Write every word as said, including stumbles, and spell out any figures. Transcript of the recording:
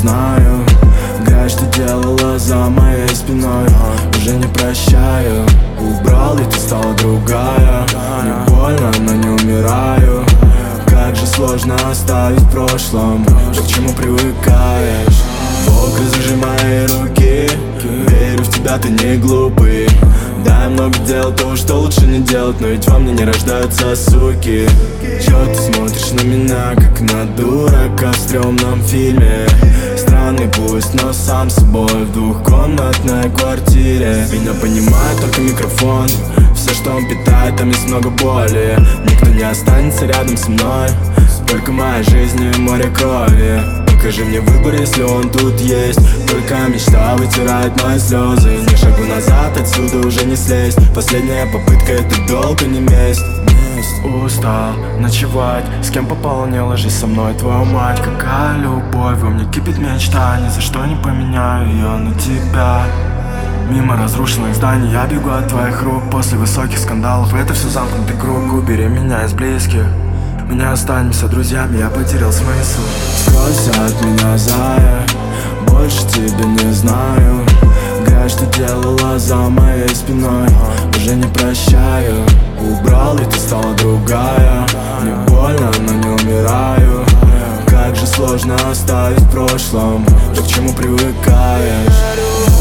знаю. Грязь, что делала за моей спиной, уже не прощаю. Убрал, и ты стала другая. Не больно, но не умираю. Как же сложно оставить в прошлом то, к чему привыкаешь. Бог, разжи мои руки, верю в тебя, ты не глупый. Да, я много делал того, что лучше не делать, но ведь во мне не рождаются суки. Чё ты смотришь на меня, как на дурака в стрёмном фильме? Странный пусть, но сам собой в двухкомнатной квартире. Меня понимает только микрофон, все, что он питает, там есть много боли. Никто не останется рядом со мной, только моя жизнь и море крови. Покажи мне выбор, если он тут есть. Только мечта вытирает мои слезы. Ни шагу назад, отсюда уже не слезть. Последняя попытка, это долг, а не месть. Устал ночевать, с кем попало, не ложись со мной, твою мать. Какая любовь, во мне кипит мечта, ни за что не поменяю ее на тебя. Мимо разрушенных зданий я бегу от твоих рук. После высоких скандалов это все замкнутый круг. Убери меня из близких, мы не останемся друзьями, я потерял смысл. Скройся от меня, зая, больше тебя не знаю. Грязь, что делала за моей спиной, уже не прощаю. Убрал, и ты стала другая. Не больно, но не умираю. Как же сложно оставить в прошлом то, к чему привыкаешь.